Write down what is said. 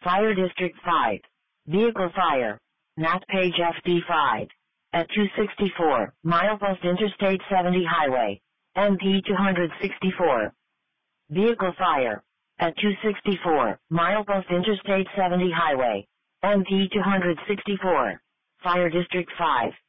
Fire District 5. Vehicle fire. Nat Page FD5. At 264, milepost Interstate 70 Highway. MP 264. Vehicle fire. At 264, milepost Interstate 70 Highway. MP 264. Fire District 5.